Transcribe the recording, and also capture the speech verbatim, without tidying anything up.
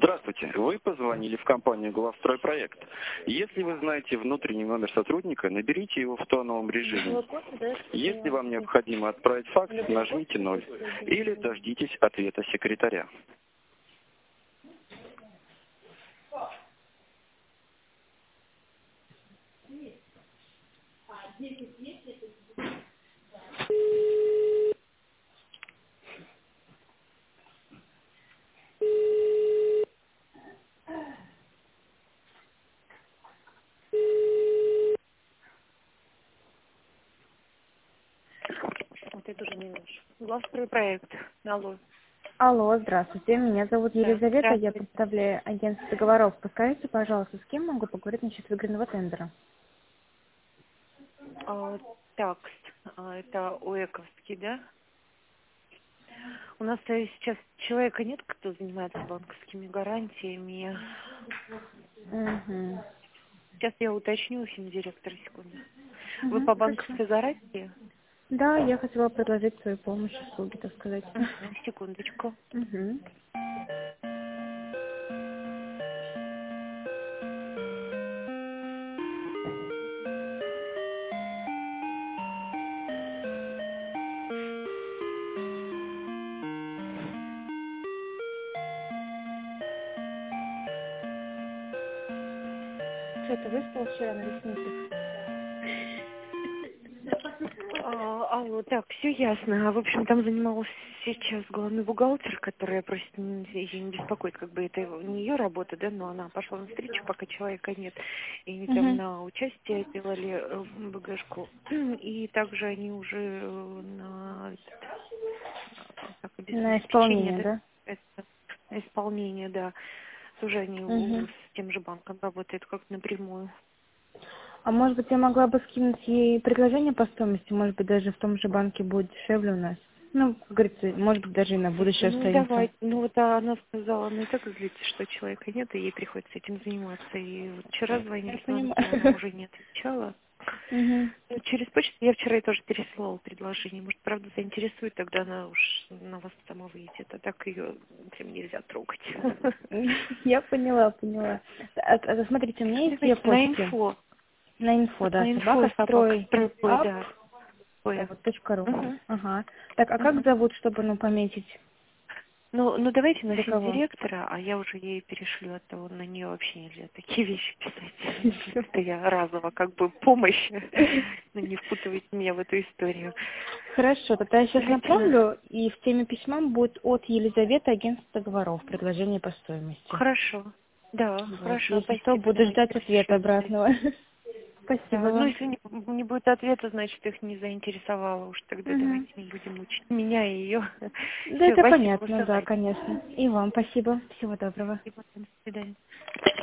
Здравствуйте. Вы позвонили в компанию «Главстройпроект». Если вы знаете внутренний номер сотрудника, наберите его в тоновом режиме. Если вам необходимо отправить факс, нажмите ноль или дождитесь ответа секретаря. Вот это уже не наш. Главстройпроект. Алло. Алло, здравствуйте. Меня зовут Да, Елизавета, я здравствуйте. представляю агентство договоров. Подскажите, пожалуйста, с кем могу поговорить насчет выигранного тендера? А, так, а, это Уэковский, да? У нас э, сейчас человека нет, кто занимается банковскими гарантиями. Угу. Сейчас я уточню у финдиректора, секунду. Вы Угу, по хорошо. банковской гарантии? Да, я хотела предложить свою помощь, услуги, так сказать. Мгм, секундочку. Угу. Что, ты выспал вчера на ресницах? А, алло, так, все ясно. В общем, там занималась сейчас главный бухгалтер, которая просит м, ее не беспокоить, как бы это его- не ее работа, да, но она пошла на встречу, пока человека нет. И они там Угу. на участие делали э, БГшку. И также они уже э, на, этот, э, как обе- На обеспечение, исполнение, да, да? это, на исполнение, да. Тоже они у- Угу. с тем же банком работают, как напрямую. А может быть, я могла бы скинуть ей предложение по стоимости? Может быть, даже в том же банке будет дешевле у нас? Ну, как говорится, может быть, даже и на будущее Ну, останется. давай. Ну, вот а она сказала, она и так злится, что человека нет, и ей приходится этим заниматься. И вот вчера Я звонили с понимаю. номера, она уже не отвечала. Угу. Ну, через почту я вчера ей тоже переслала предложение. Может, правда, заинтересует, тогда она уж на вас сама выйдет. А так ее прям нельзя трогать. Я поняла, поняла. А, а, смотрите, у меня есть две Давайте на почты. инфо. На инфо, да, На инфо собака собака строй строй, ап, да. Ой. вот, точка ру. Угу. Ага. Так, а как Угу. зовут, чтобы, ну, пометить? Ну, ну давайте на Для кого? финдиректора, а я уже ей перешлю, а то на нее вообще нельзя такие вещи писать. Это я разово как бы помощь, но не впутывайте меня в эту историю. Хорошо, тогда я сейчас Давайте на... направлю, и в теме письма будет от Елизаветы, агентство договоров, предложение по стоимости. Хорошо. Да, Вот. хорошо, Если что, спасибо, буду давайте ждать ответа пришлю. обратного. Спасибо Да, ну вам. если не, не будет ответа, значит их не заинтересовало уж, тогда давайте Мгм. не будем мучить меня и ее. Да, Все, это спасибо, понятно, да, высылайте. конечно. И вам спасибо. Всего доброго. Спасибо, до свидания.